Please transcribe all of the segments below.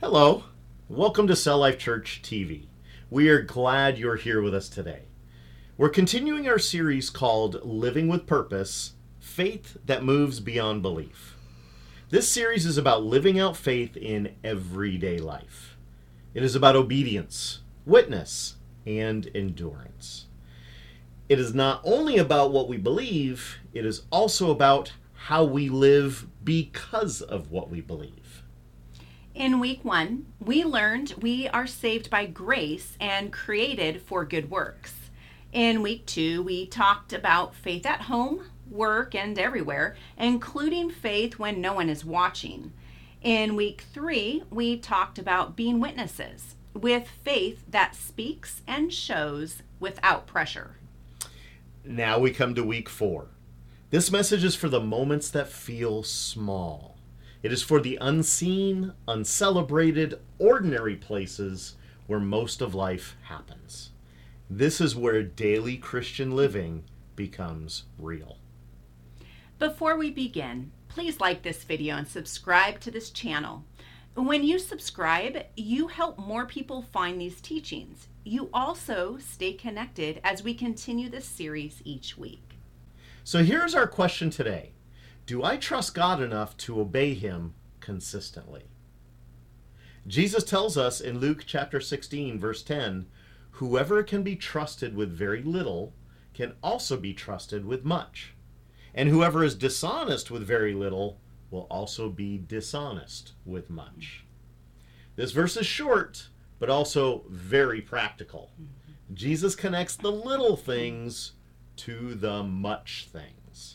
Hello, welcome to Cell Life Church TV. We are glad you're here with us today. We're continuing our series called Living with Purpose, Faith That Moves Beyond Belief. This series is about living out faith in everyday life. It is about obedience, witness, and endurance. It is not only about what we believe, it is also about how we live because of what we believe. In week 1, we learned we are saved by grace and created for good works. In week 2, we talked about faith at home, work, and everywhere, including faith when no one is watching. In week 3, we talked about being witnesses with faith that speaks and shows without pressure. Now we come to week 4. This message is for the moments that feel small. It is for the unseen, uncelebrated, ordinary places where most of life happens. This is where daily Christian living becomes real. Before we begin, please like this video and subscribe to this channel. When you subscribe, you help more people find these teachings. You also stay connected as we continue this series each week. So here's our question today. Do I trust God enough to obey Him consistently? Jesus tells us in Luke chapter 16, verse 10, whoever can be trusted with very little can also be trusted with much. And whoever is dishonest with very little will also be dishonest with much. This verse is short, but also very practical. Jesus connects the little things to the much things.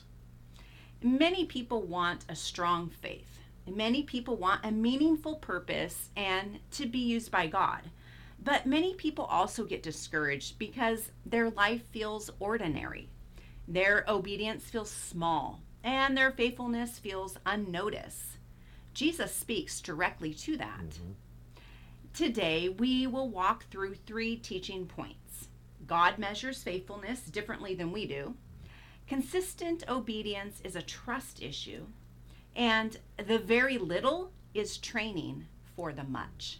Many people want a strong faith. Many people want a meaningful purpose and to be used by God. But many people also get discouraged because their life feels ordinary. Their obedience feels small, and their faithfulness feels unnoticed. Jesus speaks directly to that. Today, we will walk through 3 teaching points. God measures faithfulness differently than we do. Consistent obedience is a trust issue, and the very little is training for the much.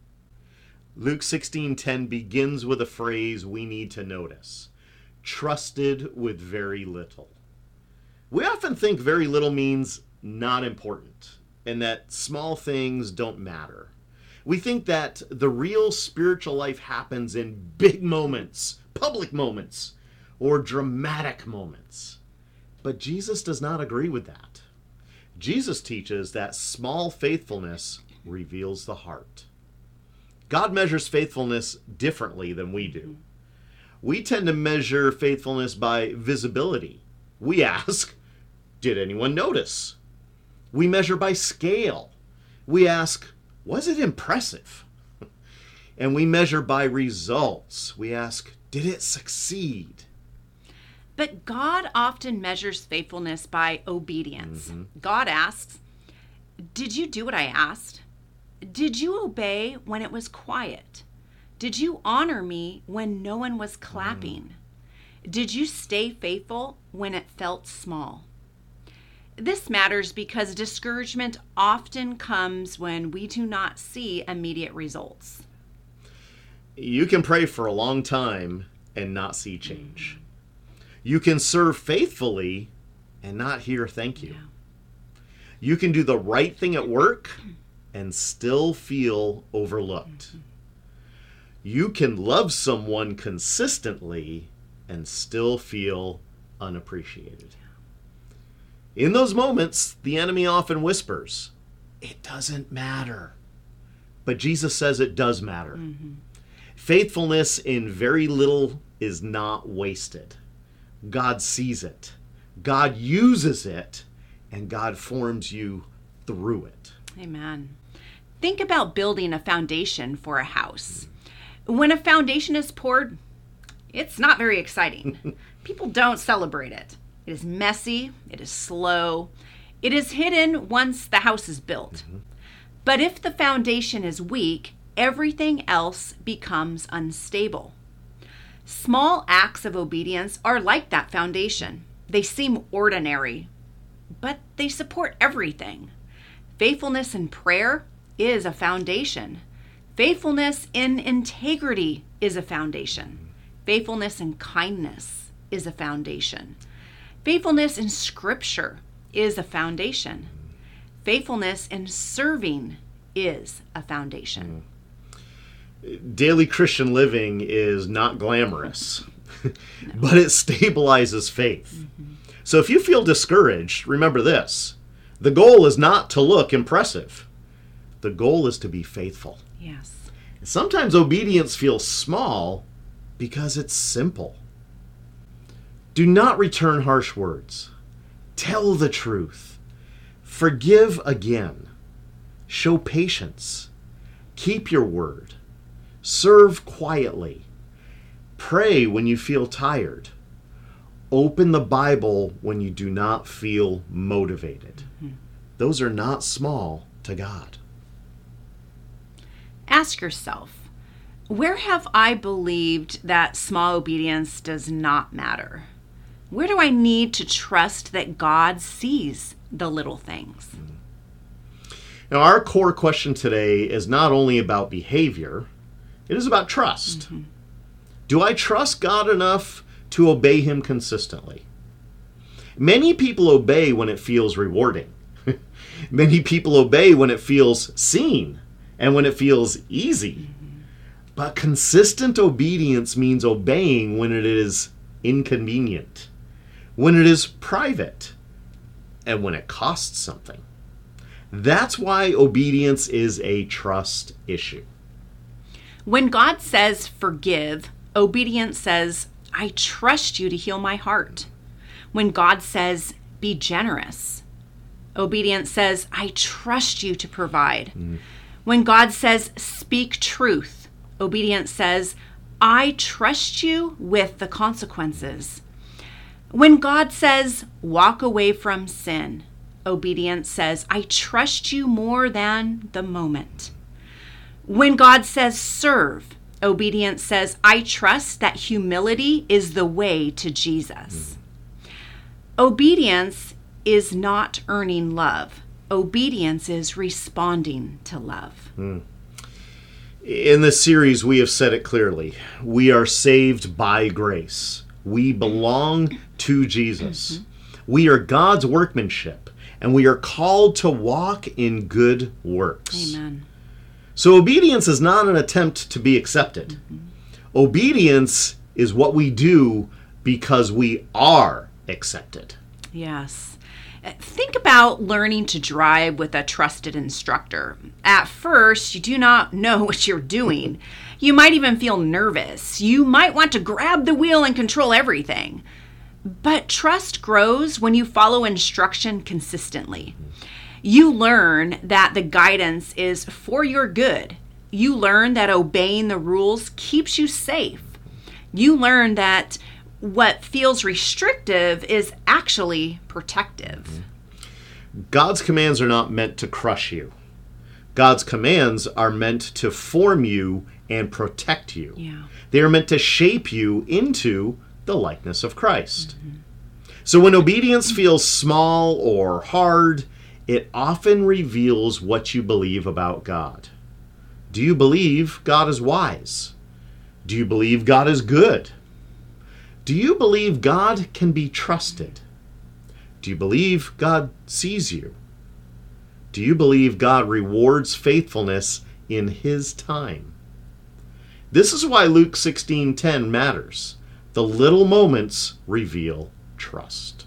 Luke 16:10 begins with a phrase we need to notice. Trusted with very little. We often think very little means not important, and that small things don't matter. We think that the real spiritual life happens in big moments, public moments, or dramatic moments. But Jesus does not agree with that. Jesus teaches that small faithfulness reveals the heart. God measures faithfulness differently than we do. We tend to measure faithfulness by visibility. We ask, did anyone notice? We measure by scale. We ask, was it impressive? And we measure by results. We ask, did it succeed? But God often measures faithfulness by obedience. God asks, did you do what I asked? Did you obey when it was quiet? Did you honor me when no one was clapping? Did you stay faithful when it felt small? This matters because discouragement often comes when we do not see immediate results. You can pray for a long time and not see change. You can serve faithfully and not hear thank you. You can do the right thing at work and still feel overlooked. You can love someone consistently and still feel unappreciated. In those moments, the enemy often whispers, it doesn't matter. But Jesus says it does matter. Faithfulness in very little is not wasted. God sees it. God uses it, and God forms you through it. Amen. Think about building a foundation for a house. When a foundation is poured, it's not very exciting. People don't celebrate it. It is messy. It is slow. It is hidden once the house is built. But if the foundation is weak, everything else becomes unstable. Small acts of obedience are like that foundation. They seem ordinary, but they support everything. Faithfulness in prayer is a foundation. Faithfulness in integrity is a foundation. Faithfulness in kindness is a foundation. Faithfulness in Scripture is a foundation. Faithfulness in serving is a foundation. Daily Christian living is not glamorous, but it stabilizes faith. So if you feel discouraged, remember this. The goal is not to look impressive. The goal is to be faithful. Yes. Sometimes obedience feels small because it's simple. Do not return harsh words. Tell the truth. Forgive again. Show patience. Keep your word. Serve quietly. Pray when you feel tired. Open the Bible when you do not feel motivated. Those are not small to God. Ask yourself, where have I believed that small obedience does not matter? Where do I need to trust that God sees the little things? Now, our core question today is not only about behavior, it is about trust. Do I trust God enough to obey Him consistently? Many people obey when it feels rewarding. Many people obey when it feels seen and when it feels easy. But consistent obedience means obeying when it is inconvenient, when it is private, and when it costs something. That's why obedience is a trust issue. When God says forgive, obedience says, I trust you to heal my heart. When God says be generous, obedience says, I trust you to provide. When God says speak truth, obedience says, I trust you with the consequences. When God says walk away from sin, obedience says, I trust you more than the moment. When God says serve, obedience says, I trust that humility is the way to Jesus. Obedience is not earning love. Obedience is responding to love. In this series, we have said it clearly. We are saved by grace. We belong to Jesus. We are God's workmanship, and we are called to walk in good works. Amen. So obedience is not an attempt to be accepted. Obedience is what we do because we are accepted. Yes. Think about learning to drive with a trusted instructor. At first, you do not know what you're doing. You might even feel nervous. You might want to grab the wheel and control everything. But trust grows when you follow instruction consistently. You learn that the guidance is for your good. You learn that obeying the rules keeps you safe. You learn that what feels restrictive is actually protective. God's commands are not meant to crush you. God's commands are meant to form you and protect you. Yeah. They are meant to shape you into the likeness of Christ. So when obedience feels small or hard, it often reveals what you believe about God. Do you believe God is wise? Do you believe God is good? Do you believe God can be trusted? Do you believe God sees you? Do you believe God rewards faithfulness in His time? This is why Luke 16:10 matters. The little moments reveal trust.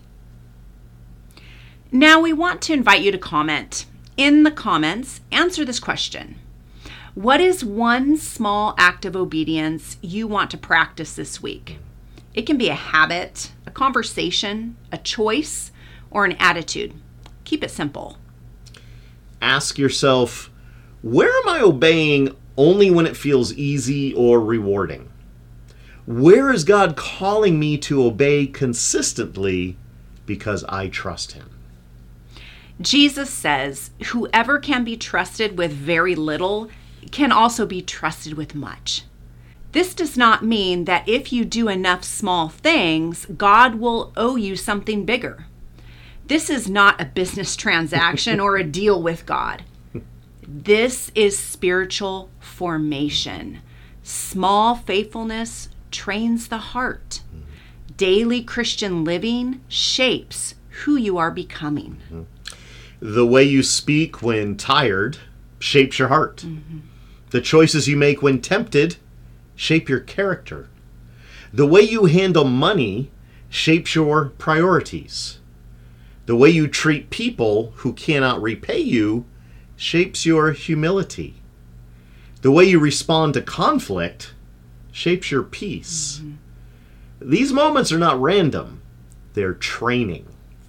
Now we want to invite you to comment. In the comments, answer this question. What is one small act of obedience you want to practice this week? It can be a habit, a conversation, a choice, or an attitude. Keep it simple. Ask yourself, where am I obeying only when it feels easy or rewarding? Where is God calling me to obey consistently because I trust Him? Jesus says, whoever can be trusted with very little can also be trusted with much. This does not mean that if you do enough small things, God will owe you something bigger. This is not a business transaction or a deal with God. This is spiritual formation. Small faithfulness trains the heart. Daily Christian living shapes who you are becoming. The way you speak when tired shapes your heart. The choices you make when tempted shape your character. The way you handle money shapes your priorities. The way you treat people who cannot repay you shapes your humility. The way you respond to conflict shapes your peace. These moments are not random. They're training.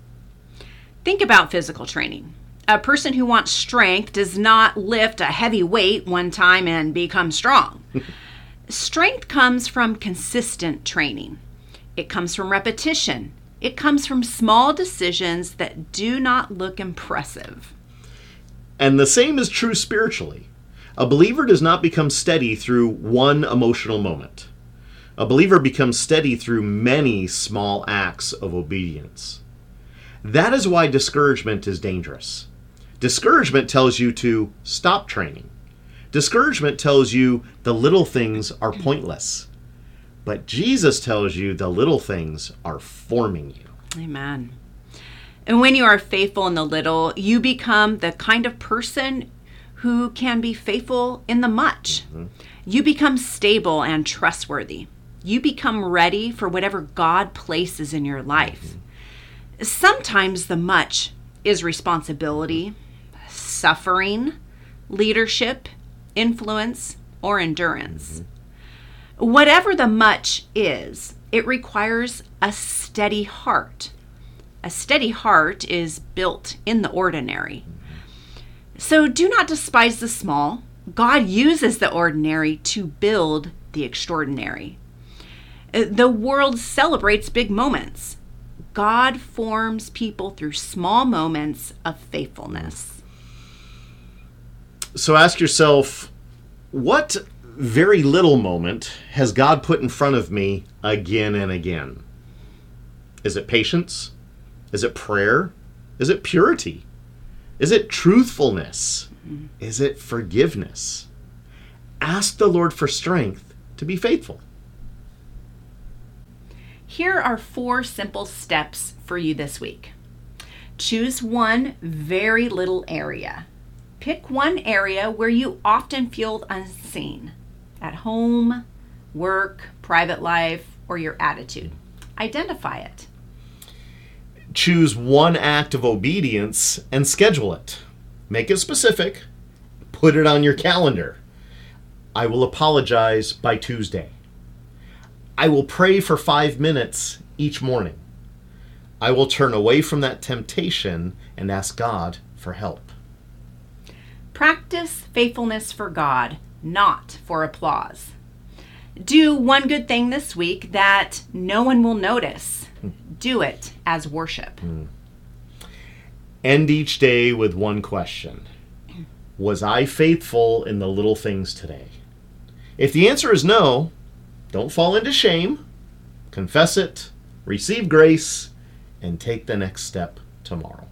Think about physical training. A person who wants strength does not lift a heavy weight one time and become strong. Strength comes from consistent training. It comes from repetition. It comes from small decisions that do not look impressive. And the same is true spiritually. A believer does not become steady through one emotional moment. A believer becomes steady through many small acts of obedience. That is why discouragement is dangerous. Discouragement tells you to stop training. Discouragement tells you the little things are pointless. But Jesus tells you the little things are forming you. Amen. And when you are faithful in the little, you become the kind of person who can be faithful in the much. You become stable and trustworthy. You become ready for whatever God places in your life. Sometimes the much is responsibility, suffering, leadership, influence, or endurance. Whatever the much is, it requires a steady heart. A steady heart is built in the ordinary. So do not despise the small. God uses the ordinary to build the extraordinary. The world celebrates big moments. God forms people through small moments of faithfulness. So ask yourself, what very little moment has God put in front of me again and again? Is it patience? Is it prayer? Is it purity? Is it truthfulness? Is it forgiveness? Ask the Lord for strength to be faithful. Here are 4 simple steps for you this week. Choose one very little area. Pick one area where you often feel unseen. At home, work, private life, or your attitude. Identify it. Choose one act of obedience and schedule it. Make it specific. Put it on your calendar. I will apologize by Tuesday. I will pray for 5 minutes each morning. I will turn away from that temptation and ask God for help. Practice faithfulness for God, not for applause. Do one good thing this week that no one will notice. Do it as worship. End each day with one question. Was I faithful in the little things today? If the answer is no, don't fall into shame. Confess it, receive grace, and take the next step tomorrow.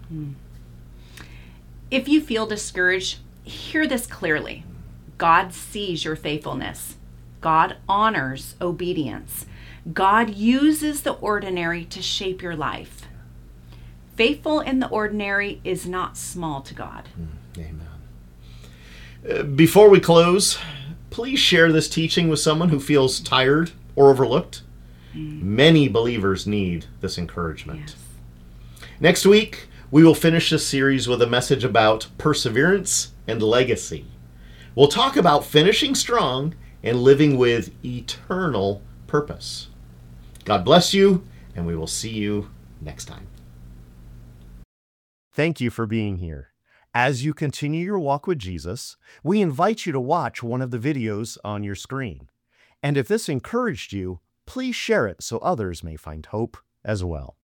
If you feel discouraged, hear this clearly. God sees your faithfulness. God honors obedience. God uses the ordinary to shape your life. Faithful in the ordinary is not small to God. Amen. Before we close, please share this teaching with someone who feels tired or overlooked. Many believers need this encouragement. Yes. Next week, we will finish this series with a message about perseverance and legacy. We'll talk about finishing strong and living with eternal purpose. God bless you, and we will see you next time. Thank you for being here. As you continue your walk with Jesus, we invite you to watch one of the videos on your screen. And if this encouraged you, please share it so others may find hope as well.